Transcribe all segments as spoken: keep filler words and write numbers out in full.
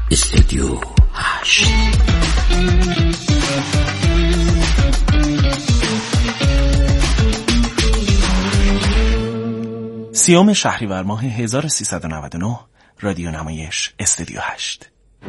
استودیو هشت. سیوم شهریور ماه هزار و سیصد و نود و نه، رادیو نمایش استودیو هشت.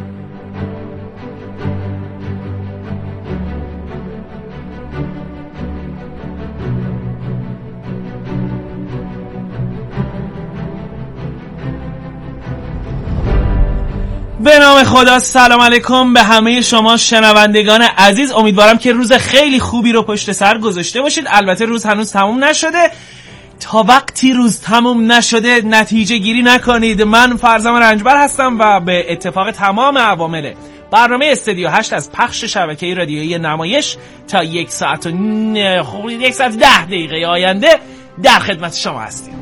به نام خدا، سلام علیکم به همه شما شنوندگان عزیز. امیدوارم که روز خیلی خوبی رو پشت سر گذاشته باشید. البته روز هنوز تموم نشده. تا وقتی روز تموم نشده نتیجه گیری نکنید. من فرزام رنجبر هستم و به اتفاق تمام عوامل برنامه استودیو هشت از پخش شبکه رادیویی نمایش تا یک ساعت و ن... خب یک ساعت ده دقیقه آینده در خدمت شما هستیم.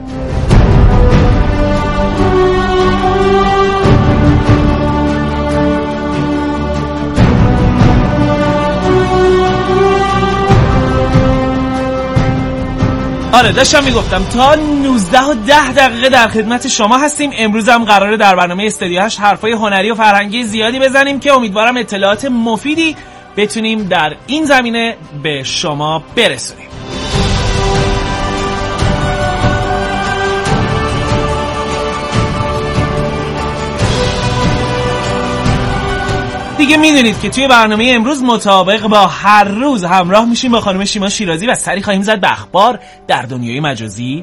آره داشتم میگفتم تا نوزده و ده دقیقه در خدمت شما هستیم. امروز هم قراره در برنامه استودیو هشت حرفای هنری و فرهنگی زیادی بزنیم که امیدوارم اطلاعات مفیدی بتونیم در این زمینه به شما برسونیم. دیگه میدونید که توی برنامه امروز مطابق با هر روز همراه میشیم با خانم شیما شیرازی و سری خواهیم زد به اخبار در دنیای مجازی.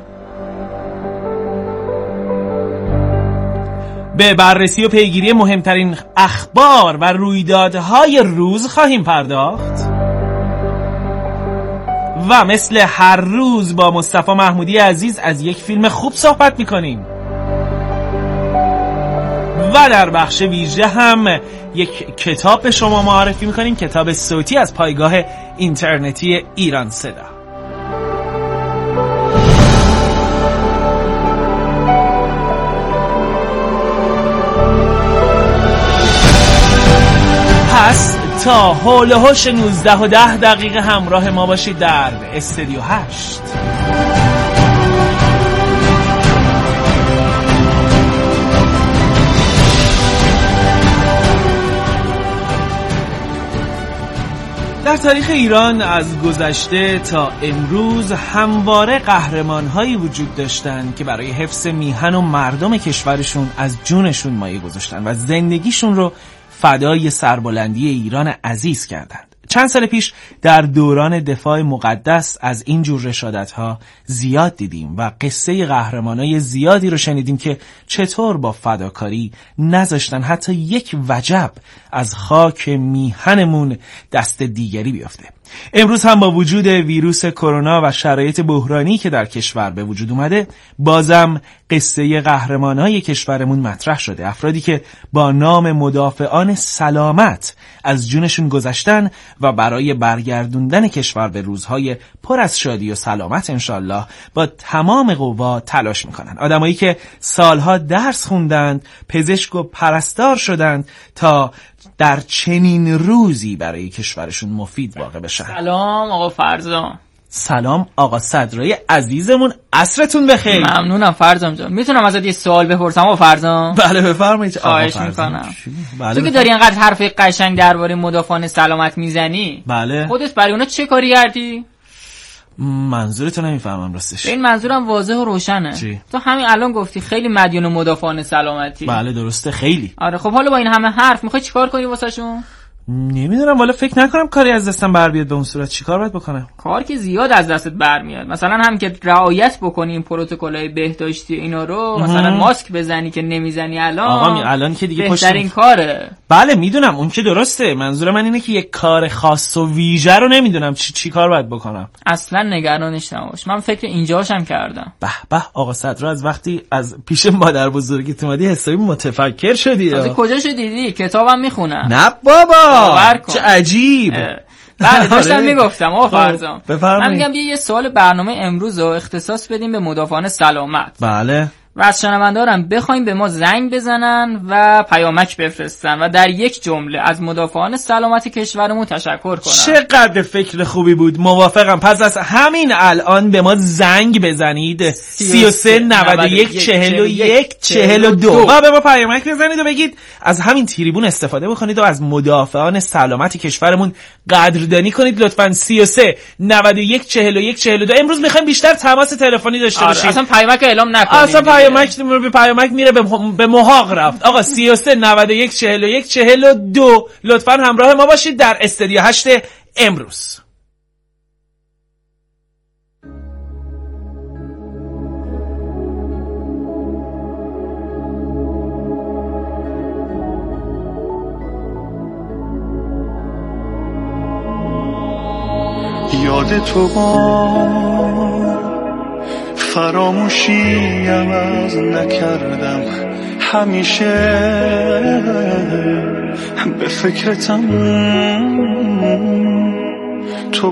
به بررسی و پیگیری مهمترین اخبار و رویدادهای روز خواهیم پرداخت و مثل هر روز با مصطفی محمودی عزیز از یک فیلم خوب صحبت میکنیم و در بخش ویژه هم یک کتاب به شما معرفی میکنیم، کتاب صوتی از پایگاه اینترنتی ایران صدا. پس تا حول و حوش نوزده و ده دقیقه همراه ما باشید در استودیو هشت. در تاریخ ایران از گذشته تا امروز همواره قهرمان‌هایی وجود داشتند که برای حفظ میهن و مردم کشورشون از جونشون مایه گذاشتن و زندگیشون رو فدای سربلندی ایران عزیز کردند. چند سال پیش در دوران دفاع مقدس از این جور رشادت‌ها زیاد دیدیم و قصه قهرمانای زیادی رو شنیدیم که چطور با فداکاری نذاشتن حتی یک وجب از خاک میهنمون دست دیگری بیفته. امروز هم با وجود ویروس کرونا و شرایط بحرانی که در کشور به وجود اومده، بازم قصه قهرمانای کشورمون مطرح شده. افرادی که با نام مدافعان سلامت از جونشون گذشتن و برای برگردوندن کشور به روزهای پر از شادی و سلامت انشالله با تمام قوا تلاش میکنن. آدمایی که سالها درس خوندند، پزشک و پرستار شدند تا در چنین روزی برای کشورشون مفید واقع بشن. سلام آقا فرزام. سلام آقا صدرای عزیزمون، عصرتون بخیر. ممنونم فرزام جان. میتونم ازت یه سوال بپرسم آقا فرزام؟ بله بفرمایید آقا خواهش میکنم. بله تو که داری اینقدر حرف قشنگ درباره مدافعان سلامت میزنی، بله خودت برای اونا چه کاری کردی؟ منظورتو نمیفهمم راستش. این منظورم واضح و روشنه. چی؟ تو همین الان گفتی خیلی مدیون مدافعان سلامتی. بله درسته خیلی. آره خب حالا با این همه حرف میخوای چیکار کنی واسهشون؟ نمیدونم، والا فکر نکنم کاری از دستم بر بیاد. به اون صورت چیکار باید بکنم؟ کار که زیاد از دستت برمیاد. مثلا هم که رعایت بکنی این پروتکل‌های بهداشتی اینا رو، مثلا ماسک بزنی که نمیزنی الان. آقا می الان که دیگه پشت بهترین کاره. بله میدونم اون که درسته. منظور من اینه که یک کار خاص و ویژه رو نمیدونم چی چی کار باید بکنم. اصلا نگرانش نباش. من فکر اینجاشم کردم. به به آقا صدرا، از وقتی از پیش مادر بزرگیت اومدی حسابی متفکر شدی. از کجاشو دیدی؟ کتابم میخونم. نه بابا چه عجیب. بله داشتم میگفتم آقا فرزام. من میگم یه سوال برنامه امروز رو اختصاص بدیم به مدافعان سلامت. بله و از شنوندارم بخوایم به ما زنگ بزنن و پیامک بفرستن و در یک جمله از مدافعان سلامت کشورمون تشکر کنن. چقدر فکر خوبی بود. موافقم. پس از همین الان به ما زنگ بزنید سی و سه نود و یک چهل و یک چهل و دو و به ما پیامک بزنید و بگید از همین تریبون استفاده بکنید و از مدافعان سلامت کشورمون قدردانی کنید لطفاً. سی و سه نود و یک چهل و یک چهل و دو. امروز میخوایم بیشتر تماس تلفنی داشته آره. باشیم. اصلا پیامک اعلام نکنید. اصلا پیامک به پیامک میره به محاق رفت. آقا سی و سه نود و یک چهل و یک چهل و دو لطفاً همراه ما باشید در استودیو هشت امروز. یاد تو با فراموشیم از نکردم، همیشه به فکرتم، تو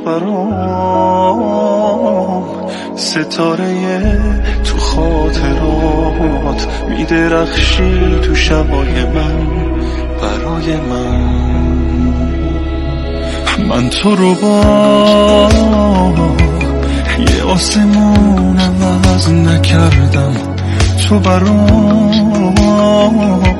برام ستاره تو خاطرات میدرخشی تو شبای من برای من. من تو رو با یه آسمون عوض نکردم، تو برام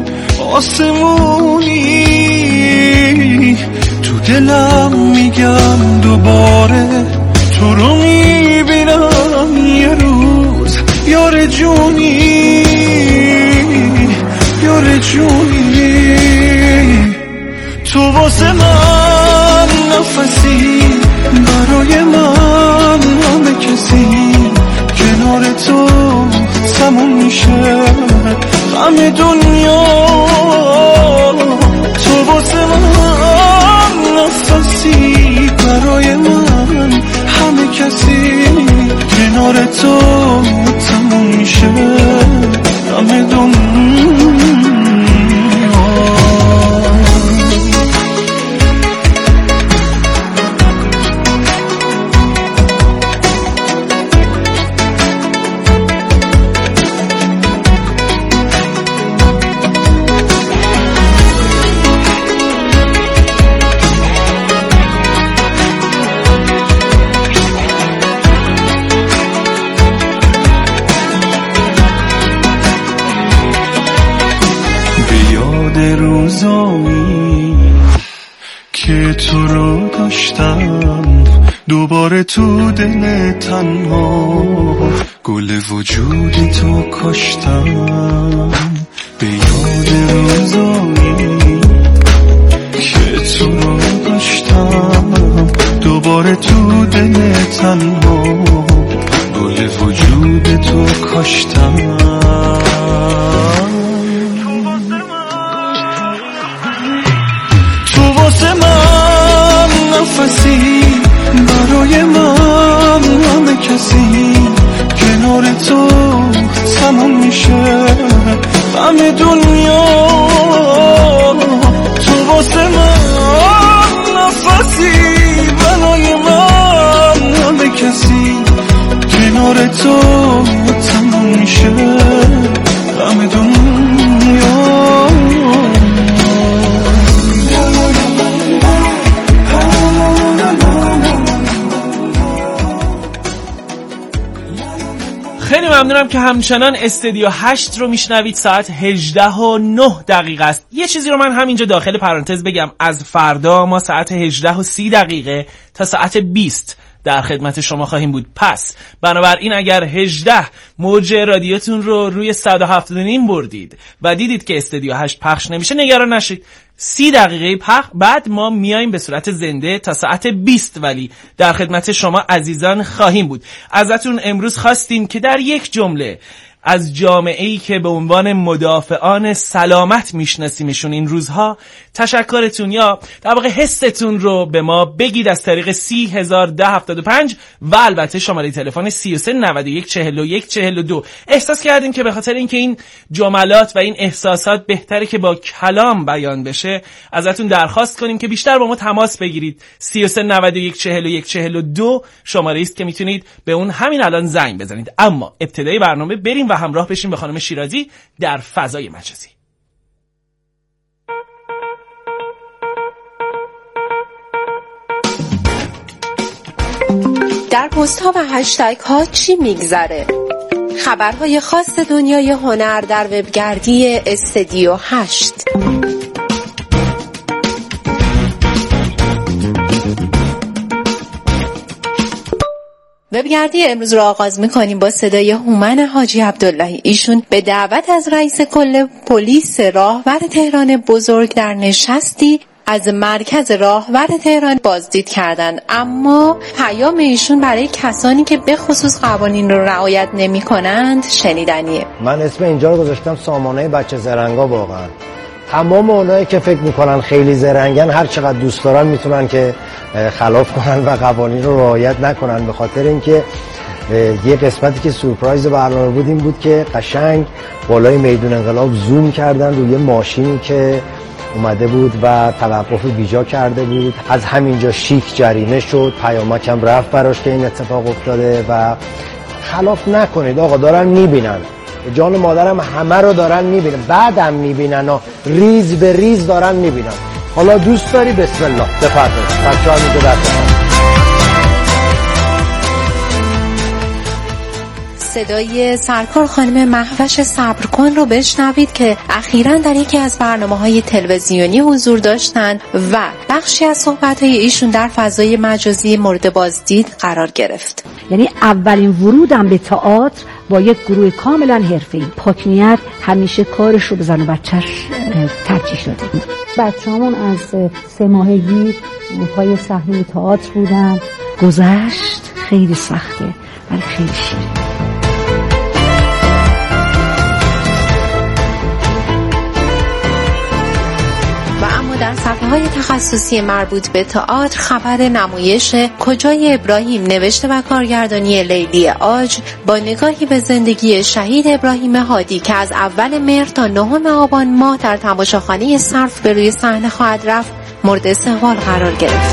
آسمونی، تو دلم میگم دوباره تو رو میبینم یه روز، یار جونی یار جونی. تو واسه من نفسی، برای من همه کسی، کنار تو تموم میشه غم دنیا. تو واسه من نفسی، برای من همه کسی، کنار تو تموم میشه غم دنیا. روزایی که تو رو داشتم، دوباره تو دل تنها گل وجود تو کاشتم. به یاد روزایی که تو رو داشتم، دوباره تو دل تنها گل وجود تو کاشتم. واسه من نفسی، برای من همه کسی، کنار تو تموم میشه غم دنیا. تو واسه من نفسی، برای من همه کسی، کنار تو تموم میشه غم دنیا. خیلی ممنونم که همچنان استودیو هشت رو میشنوید. ساعت هجده و نه دقیقه است. یه چیزی رو من همینجا داخل پرانتز بگم، از فردا ما ساعت هجده و سی دقیقه تا ساعت بیست در خدمت شما خواهیم بود. پس بنابراین اگر هجده موج رادیوتون رو روی صد و هفتاد و نیم بردید و دیدید که استودیو هشت پخش نمیشه، نگران نشید. سی دقیقه پخش بعد ما میایم به صورت زنده تا ساعت بیست، ولی در خدمت شما عزیزان خواهیم بود. ازتون امروز خواستیم که در یک جمله از جامعه‌ای که به عنوان مدافعان سلامت میشناسیمشون این روزها تشکرتون یا در واقع حستون رو به ما بگید از طریق سی هزار ده هفتاد و پنج و البته شماره تلفن سی و سه نود و یک چهل و یک چهل و دو. احساس کردیم که به خاطر اینکه این جملات و این احساسات بهتره که با کلام بیان بشه، ازتون درخواست کنیم که بیشتر با ما تماس بگیرید. سی و سه نود و یک چهل و یک چهل و دو شماره است که میتونید به اون همین الان زنگ بزنید. اما ابتدای برنامه بریم و همراه بشیم به خانم شیرازی در فضای مجازی. در پست ها و هشتگ ها چی میگذره؟ خبرهای خاص دنیای هنر در وبگردی استودیو هشت. وبگردی امروز را آغاز می‌کنیم با صدای هومن حاجی عبداللهی. ایشون به دعوت از رئیس کل پلیس راهور تهران بزرگ در نشستی از مرکز راهور تهران بازدید کردند، اما پیام ایشون برای کسانی که به خصوص قوانین رو رعایت نمی‌کنند شنیدنیه. من اسم اینجا رو گذاشتم سامانه بچه زرنگا. واقعا تمام اونایی که فکر میکنن خیلی زرنگن هر چقدر دوست دارن میتونن که خلاف کنن و قوانین رو رعایت نکنن، به خاطر اینکه یه قسمتی که سورپرایز برنامه بود این بود که قشنگ بالای میدون انقلاب زوم کردن روی ماشینی که اومده بود و توقف بیجا کرده بود. از همینجا شیک جریمه شد، پیامکم رفت براش که این اتفاق افتاده و خلاف نکنید آقا، دارن میبینن، جان مادرم همه رو دارن میبینن، بعدم میبینن و ریز به ریز دارن میبینن. حالا دوست داری بسم الله بفرمایید بچه‌ها میگه دست. صدای سرکار خانم مهوش صبرکن رو بشنوید که اخیراً در یکی از برنامه‌های تلویزیونی حضور داشتن و بخشی از صحبت‌های ایشون در فضای مجازی مورد بازدید قرار گرفت. یعنی اولین ورودم به تئاتر با یک گروه کاملا حرفه‌ای. پاکنیت همیشه کارش رو به زن و بچه‌ش ترجیح داده. بچه‌مون از سه ماهگی پای صحنه تئاتر بودن. گذشت خیلی سخته ولی خیلی شیرین. در صفحه‌های تخصصی مربوط به تئاتر خبر نمایش کجای ابراهیم نوشته و کارگردانی لیلی عاج با نگاهی به زندگی شهید ابراهیم هادی که از اول مهر تا نهم آبان ماه در تماشاخانه صرف به روی صحنه خواهد رفت مورد استقبال قرار گرفت.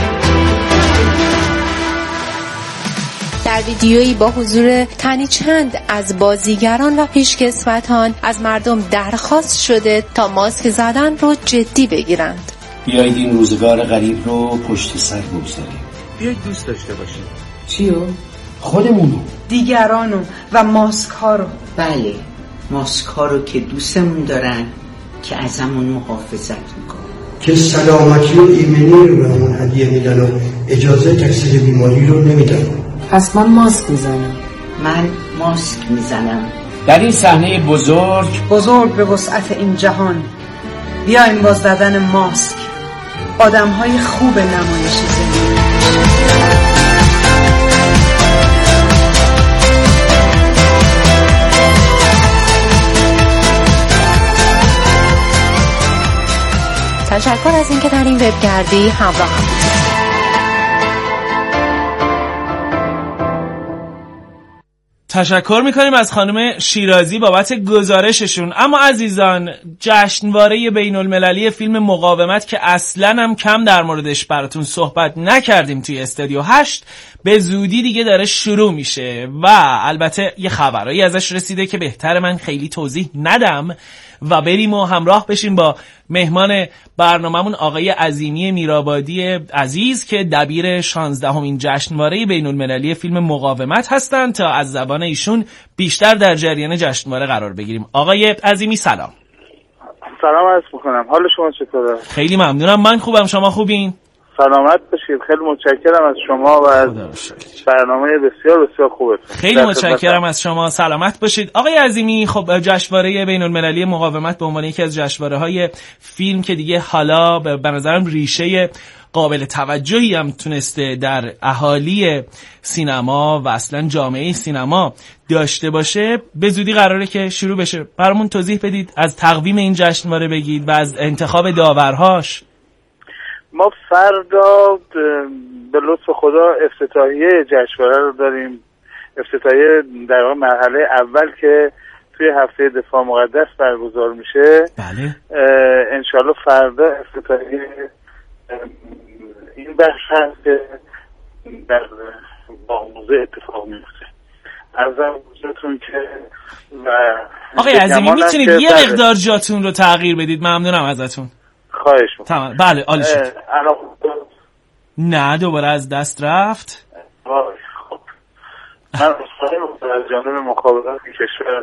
در ویدیویی با حضور تنی چند از بازیگران و پیشکسوتان از مردم درخواست شده تا ماسک زدن رو جدی بگیرند. بیایید این روزگار غریب رو پشت سر بگذاریم. بیایید دوست داشته باشیم. چیو؟ خودمونو، دیگرانو و ماسک ها رو. بله، ماسک ها رو که دوستمون دارن که ازمون محافظت میکنن، که سلامتی و ایمنی رو بهمون هدیه میدن و اجازه تکثیر بیماری رو نمیدن. پس من ماسک میزنم. من ماسک میزنم. در این صحنه بزرگ بزرگ به وسعت این جهان بیایم با زدن ماسک آدم های خوب نمایش زندگی. تشکر از اینکه در این وبگردی همراه هم بودید. تشکر میکنیم از خانم شیرازی بابت گزارششون. اما عزیزان، جشنواره بین المللی فیلم مقاومت که اصلا هم کم در موردش براتون صحبت نکردیم توی استودیو هشت به زودی دیگه داره شروع میشه و البته یه خبرایی ازش رسیده که بهتر من خیلی توضیح ندم و بریم و همراه بشیم با مهمان برنامه‌مون آقای عظیمی میرآبادی عزیز که دبیر شانزدهمین جشنواره بین المللی فیلم مقاومت هستند تا از زبان ایشون بیشتر در جریان جشنواره قرار بگیریم. آقای عظیمی سلام. سلام عرض می‌کنم. حال شما چطوره؟ خیلی ممنونم. من خوبم، شما خوبین؟ سلامت باشید. خیلی متشکرم از شما و از برنامه بسیار بسیار خوبتون. خیلی متشکرم از شما. سلامت باشید. آقای عظیمی، خب جشنواره بین المللی مقاومت به عنوان یکی از جشنواره‌های فیلم که دیگه حالا به نظرم ریشه قابل توجهی هم تونسته در اهالی سینما و اصلا جامعه سینما داشته باشه، به زودی قراره که شروع بشه. برامون توضیح بدید، از تقویم این جشنواره بگید و از انتخاب داورهاش. ما فردا به لطف خدا افتتاحیه جشنواره رو داریم. افتتاحیه در واقع مرحله اول که توی هفته دفاع مقدس برگزار میشه. بله. انشالله فردا افتتاحیه این بخش هست که در باغ موزه اتفاق میفته. عرضم حضورتون که و آقای عظیمی میتونید یه مقدار جاتون رو تغییر بدید؟ ممنونم ازتون. خواهش میکنم. تمام. بله عالی شد. نه دوباره از دست رفت. خب من اصلاحی مختار از جانب مخابرات کشور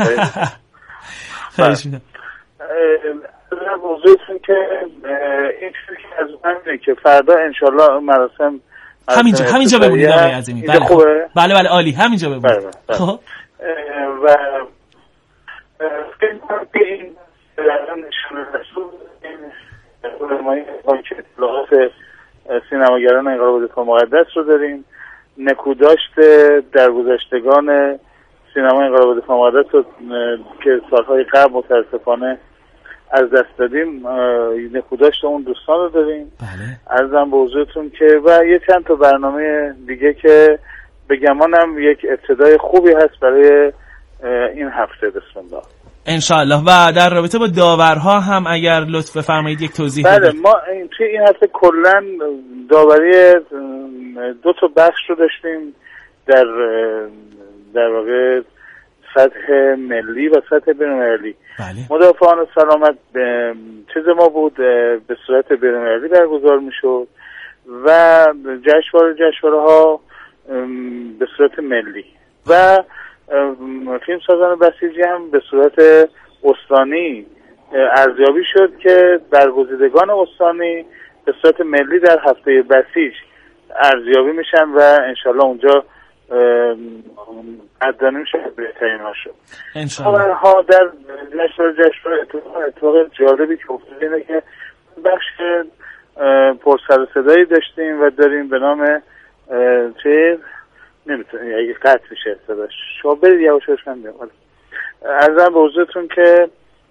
خواهش میکنم. موضوعتون که این چیزی که از همینه که فردا انشالله مراسم همینجا همینجا ببینید آقای عظیمی. بله خوبه؟ بله بله عالی همینجا ببینید. خب و فکر کنم که این درم نشون رسول این علمای بانک اطلاعات سینماگران انقلاب دفاع مقدس رو داریم. نکوداشت درگذشتگان سینما انقلاب دفاع مقدس رو که سالهای قبل متاسفانه از دست دادیم، نکوداشت اون دوستان رو داریم. بله. عرضم به حضورتون که و یه چند تا برنامه دیگه که به گمانم یک ابتدای خوبی هست برای این هفته. بسم الله انشاءالله. و در رابطه با داورها هم اگر لطف بفرمایید یک توضیح بدید. بله ما توی این هفته کلا داوری دو تا بخش رو داشتیم در در واقع سطح ملی و سطح بین‌المللی. بله. مدافعان سلامت چیز ما بود به صورت بین‌المللی برگزار میشد و جشنواره جشنواره ها به صورت ملی و فیلم سازان بسیجی هم به صورت استانی ارزیابی شد که برگزیدگان استانی به صورت ملی در هفته بسیج ارزیابی میشن و انشالله اونجا قدردانی میشه بهترین ها شد. انشالله ها در جشنواره جشنواره اتفاق جالبی که افتاده اینه که بخش پر سر و صدایی داشتیم و داریم به نام چه نمیتونی اگه قطع میشه صداش شما برید یواش یواش من میام. عرضم به حضورتون که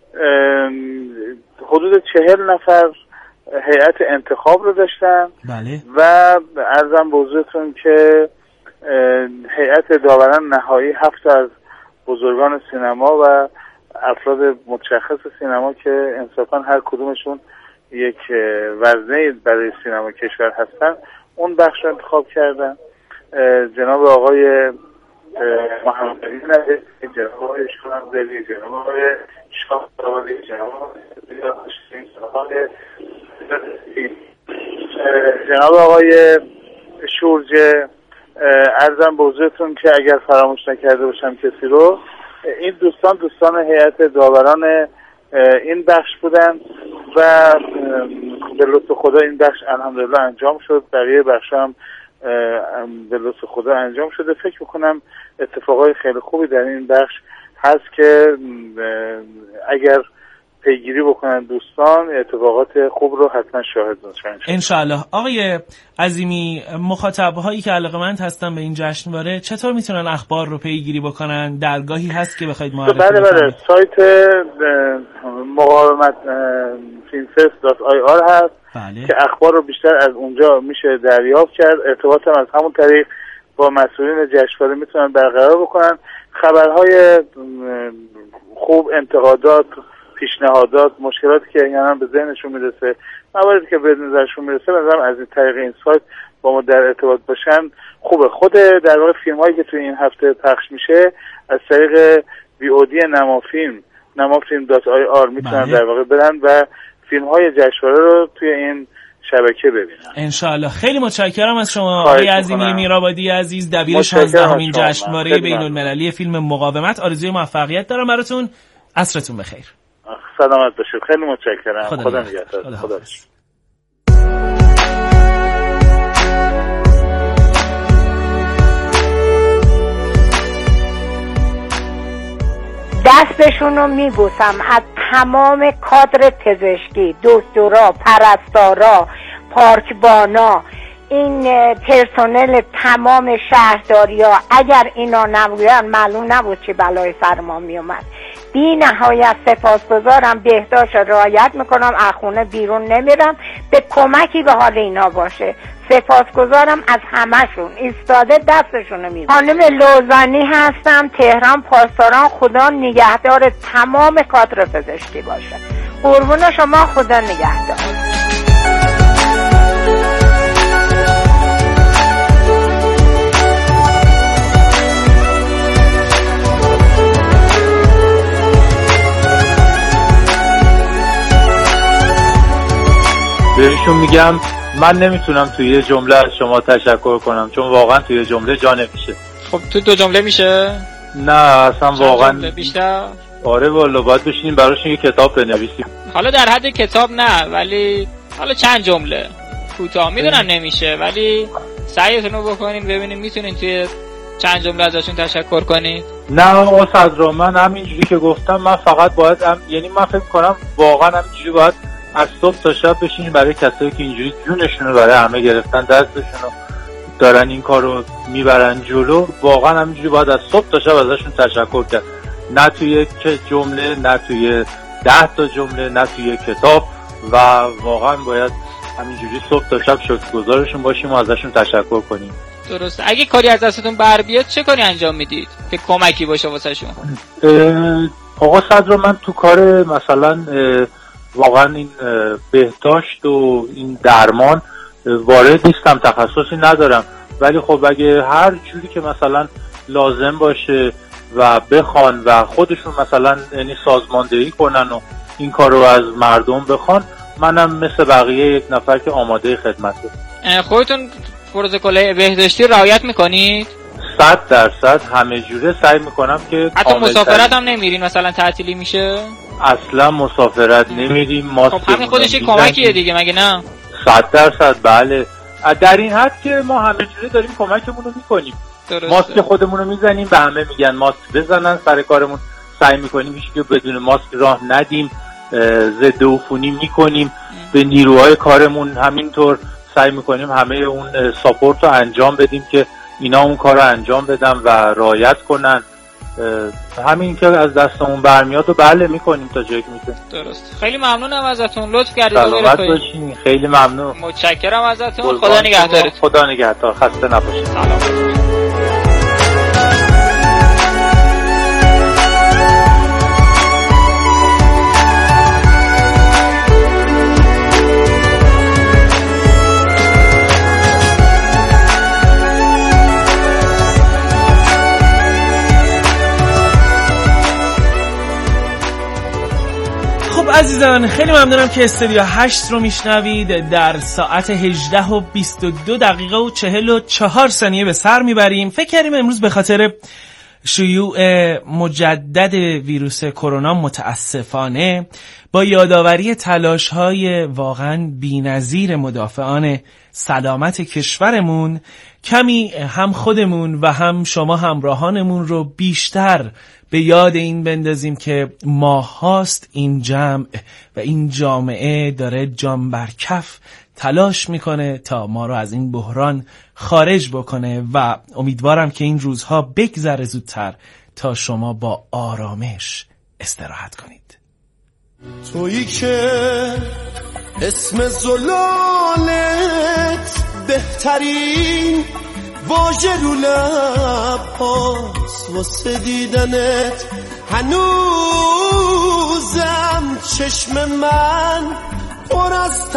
حدود چهل نفر هیئت انتخاب رو داشتن. بله. و عرضم به حضورتون که هیئت داوران نهایی هفت از بزرگان سینما و افراد متشخص سینما که انصافا هر کدومشون یک وزنه برای سینما کشور هستن اون بخش رو انتخاب کردن. جناب آقای محمد علی نوید، جناب آقای شورانزلی، جناب آقای شاهدابادی، جناب آقای جناب آقای شورجه. عرضم به حضورتون که اگر فراموش نکرده باشم کسی رو، این دوستان دوستان هیئت داوران این بخش بودن و به لطف خدا این بخش الحمدلله انجام شد. بقیه بخش هم به لطف خدا انجام شده. فکر میکنم اتفاقای خیلی خوبی در این بخش هست که اگر پیگیری بکنن دوستان اتفاقات خوب رو حتما شاهد باشن انشاءالله. آقای عظیمی، مخاطب‌هایی که علاقه‌مند هستن به این جشنواره چطور میتونن اخبار رو پیگیری بکنن؟ درگاهی هست که بخواید معرفی بله بکنید؟ بله سایت مقاومت فیلمفست دات آی آر هست. بله. که اخبار رو بیشتر از اونجا میشه دریافت کرد. ارتباط هم از همون طریق با مسئولین جشنواره میتونن برقرار بکنن. خبرهای خوب، انتقادات، پیشنهادات، مشکلاتی که یعنی به ذهنشون میرسه، مواردی که به نظرشون میرسه، مثلا از این طریق این سایت با ما در ارتباط باشن خوبه. خود در واقع فیلم‌هایی که توی این هفته پخش میشه از طریق وی او دی نمافیلم نمافیلم دات آی آر میتونن در واقع برن و فیلم‌های جشنواره رو توی این شبکه ببینن انشاءالله. خیلی متشکرم از شما آقای عظیمی میرآبادی عزیز، دبیر شانزدهمین جشنواره بین‌المللی فیلم مقاومت. آرزوی موفقیت دارم براتون. عصرتون بخیر. سلامت باشید. خیلی متشکرم. خدا, خدا نگهدار. خدا, خدا دستشون رو میبوسم از تمام کادر پزشکی، دکترا، پرستارا، پارکبانا، این پرسنل تمام شهرداری ها. اگر اینا نبودن معلوم نبود چه بلای سر ما میومد. بی نهایت سپاسگزارم. بهداشت رعایت میکنم، از خونه بیرون نمیرم، به کمکی به حال اینا باشه. سپاسگزارم از همشون، ایستاده دستشونو میزنم. خانم لوزانی هستم، تهران پاسداران. خدا نگهدار تمام کادر پزشکی باشه. قربون شما، خدا نگهدار. بهشون میگم من نمیتونم توی یه جمله از شما تشکر کنم، چون واقعا توی یه جمله جا نمیشه. خب تو دو جمله میشه؟ نه اصلا واقعا جمله بیشتر؟ آره والا باید بشینیم براشون یه کتاب بنویسیم. حالا در حد کتاب نه، ولی حالا چند جمله کوتاه. میدونم نمیشه ولی سعیتون رو بکنین ببینیم میتونین توی چند جمله ازشون تشکر کنید. نه آقا صدرا، من همینجوری که گفتم من فقط باید هم... یعنی من فکر کنم واقعا همینجوری باید از صبح تا شب بشینیم برای کسایی که اینجوری جونشون رو برای همه گرفتن، دستشون رو دارن این کار رو میبرن جلو، واقعا همینجوری باید از صبح تا شب ازشون تشکر کرد. نه توی جمله، نه توی ده تا جمله، نه توی کتاب، و واقعا باید همینجوری صبح تا شب شکرگزارشون باشیم و ازشون تشکر کنیم. درسته. اگه کاری از دستتون بر بیاد چه کاری انجام میدید که کمکی باشه واسه شون؟ آقا صدر، من تو کار مثلا واقعا این بهداشت و این درمان وارد نیستم، تخصصی ندارم، ولی خب اگه هر جوری که مثلا لازم باشه و بخوان و خودشون مثلا یعنی سازماندهی کنن و این کار رو از مردم بخوان، منم مثل بقیه یک نفر که آماده خدمته. خودتون پروتکل بهداشتی رعایت میکنید؟ صد درصد همه جوره سعی میکنم که حتی مسافرت هم نمیرین مثلا تعطیلی میشه؟ اصلا مسافرت نمیریم. ما خب همین خودش یک کمکیه دیگه مگه نه؟ صد درصد بله. در این حد که ما همه جوره داریم کمکمون رو میکنیم. ماسک خودمون رو میزنیم، به همه میگن ماسک بزنن، سر کارمون سعی میکنیم هیچ که بدون ماسک راه ندیم، ضد عفونی میکنیم، به نیروهای کارمون همینطور سعی میکنیم همه اون ساپورت رو انجام بدیم که اینا اون کار رو انجام بدن و رعایت کنن. همین که از دستمون برمیاد و بله میکنیم تا جایی که میتونیم. درست. خیلی ممنونم ازتون، لطف کردید. سلامت باشین. خیلی ممنون. متشکرم ازتون. خدا نگهدارت. خدا نگهدار. خسته نباشید. سلام. عزیزان خیلی ممنونم که استودیو هشت رو میشنوید. در ساعت هجده و بیست و دو دقیقه و چهل و چهار ثانیه به سر میبریم. فکر کردیم امروز به خاطر شیوع مجدد ویروس کرونا متاسفانه با یادآوری تلاش‌های واقعاً بی‌نظیر مدافعان سلامت کشورمون کمی هم خودمون و هم شما همراهانمون رو بیشتر به یاد این بندازیم که ماهاست این جمع و این جامعه داره جام بر کف تلاش میکنه تا ما رو از این بحران خارج بکنه و امیدوارم که این روزها بگذره زودتر تا شما با آرامش استراحت کنید. تویی که اسم زلالت بهترین واژه رو لب هاست واسه دیدنت، هنوزم چشم من پر از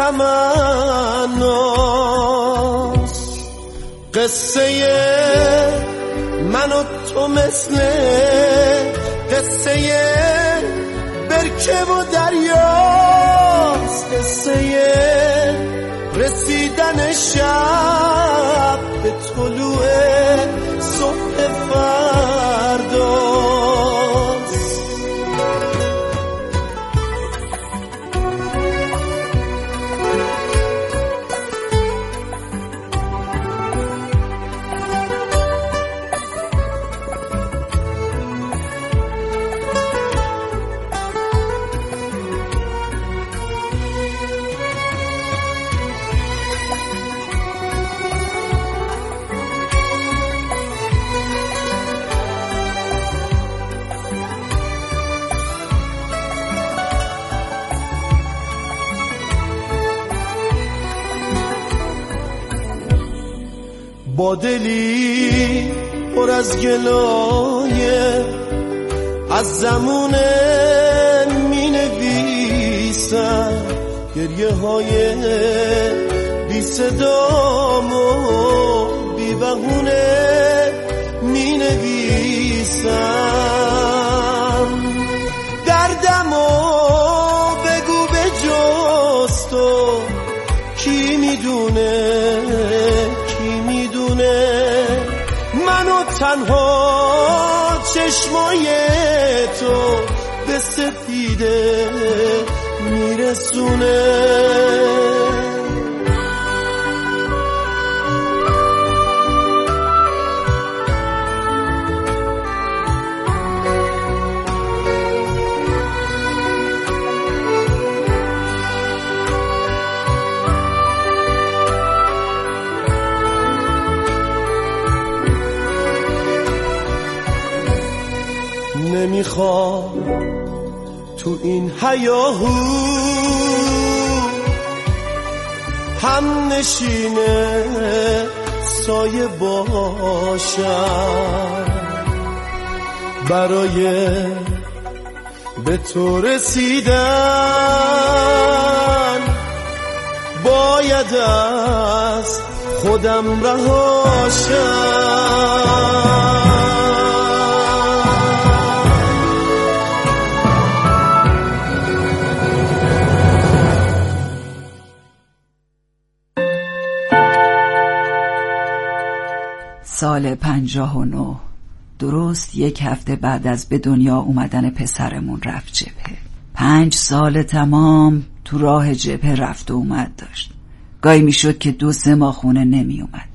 تمناست. قصه من و تو مثل قصه برکه و دریاست، قصه رسیدن شب به طلوع صبح فرداست. با دلی پر از گلایه از زمونه می نویسم گریه های بی صدام و بی بهونه می نویسم. دردم و بگو به جز تو میدونه کی میدونه منو تنها چشمای تو به سپیده میرسونه. نمیخوام تو این هیاهو هم نشینه سایه باشم، برای به تو رسیدن باید از خودم رهاشم. سال پنجاه و نه، درست یک هفته بعد از به دنیا اومدن پسرمون رفت جبهه. پنج سال تمام تو راه جبهه رفت و اومد داشت. گاهی میشد که دو سه ماه خونه نمی اومد.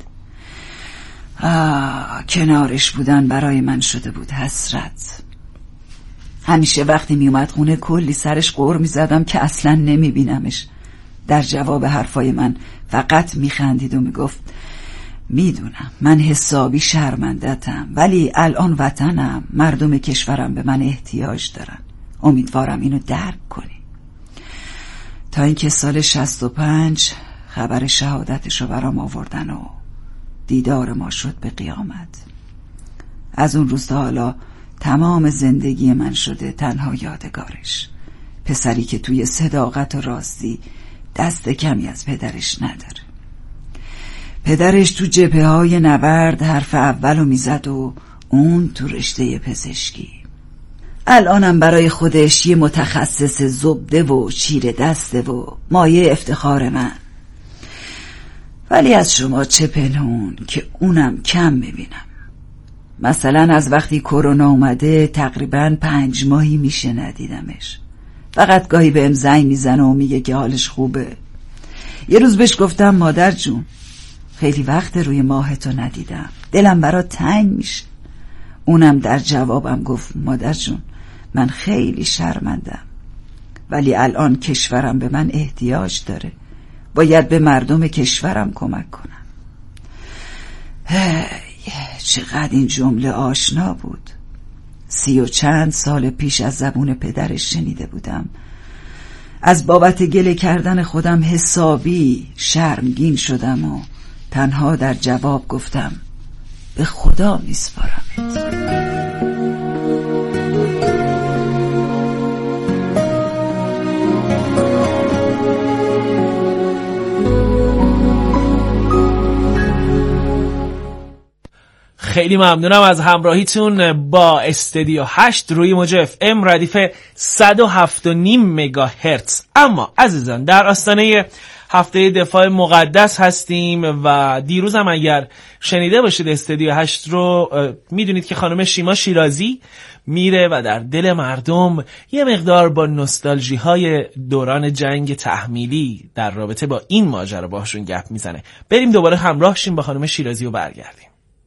آه، کنارش بودن برای من شده بود حسرت. همیشه وقتی می اومد خونه کلی سرش غر می زدم که اصلا نمی بینمش. در جواب حرفای من فقط می خندید و می گفت میدونم من حسابی شرمندتم، ولی الان وطنم، مردم کشورم به من احتیاج دارن، امیدوارم اینو درک کنی. تا اینکه سال شصت و پنج خبر شهادتشو برام آوردن و دیدار ما شد به قیامت. از اون روز تا حالا تمام زندگی من شده تنها یادگارش، پسری که توی صداقت و راستی دست کمی از پدرش نداره. پدرش تو جبهه های نبرد حرف اولو میزد و اون تو رشته پزشکی. الانم برای خودش یه متخصص زبده و چیر دسته و مایه افتخار من. ولی از شما چه پنهون که اونم کم میبینم. مثلا از وقتی کرونا اومده تقریبا پنج ماهی میشه ندیدمش. فقط گاهی بهم زنگ میزنه و میگه که حالش خوبه. یه روز بهش گفتم مادر جون خیلی وقت روی ماهتو ندیدم، دلم برات تنگ میشه. اونم در جوابم گفت مادر جون من خیلی شرمندم، ولی الان کشورم به من احتیاج داره، باید به مردم کشورم کمک کنم. هی چقدر این جمله آشنا بود. سی و چند سال پیش از زبون پدرش شنیده بودم. از بابت گله کردن خودم حسابی شرمگین شدم و تنها در جواب گفتم به خدا میسپارمت. خیلی ممنونم از همراهیتون با استودیو هشت روی موج اف ام ردیف صد و هفت و نیم مگاهرتز. اما عزیزان در آستانه هفته دفاع مقدس هستیم و دیروز هم اگر شنیده باشید استودیو هشت رو میدونید که خانم شیما شیرازی میره و در دل مردم یه مقدار با نوستالژی های دوران جنگ تحمیلی در رابطه با این ماجرا باهاشون گپ میزنه. بریم دوباره همراه شیم با خانم شیرازی و برگردیم.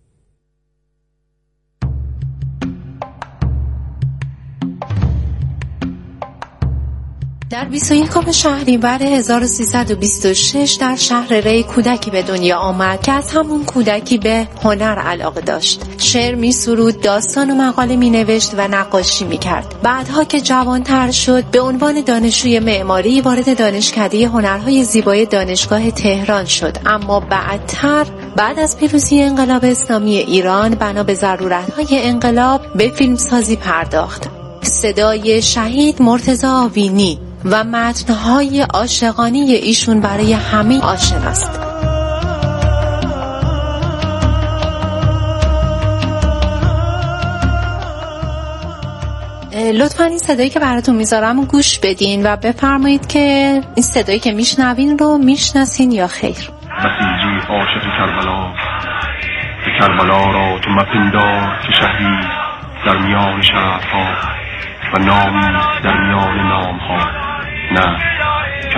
در بیست و یکم شهریور هزار و سیصد و بیست و شش در شهر ری کودکی به دنیا آمد که از همون کودکی به هنر علاقه داشت. شعر می سرود، داستان و مقاله می نوشت و نقاشی می کرد. بعدها که جوانتر شد به عنوان دانشجوی معماری وارد دانشکده هنرهای زیبای دانشگاه تهران شد، اما بعدتر بعد از پیروزی انقلاب اسلامی ایران بنا به ضرورت‌های انقلاب به فیلمسازی پرداخت. صدای شهید مرتضی آوینی و متن‌های عاشقانه ایشون برای همه آشناست. لطفا این صدایی که براتون میذارم گوش بدین و بفرمایید که این صدایی که میشنوین رو میشناسین یا خیر. بسیجی عاشق کربلا، به کربلا را تو مپندار که شهری در میان شهرها و نامی در میان نامها. نه،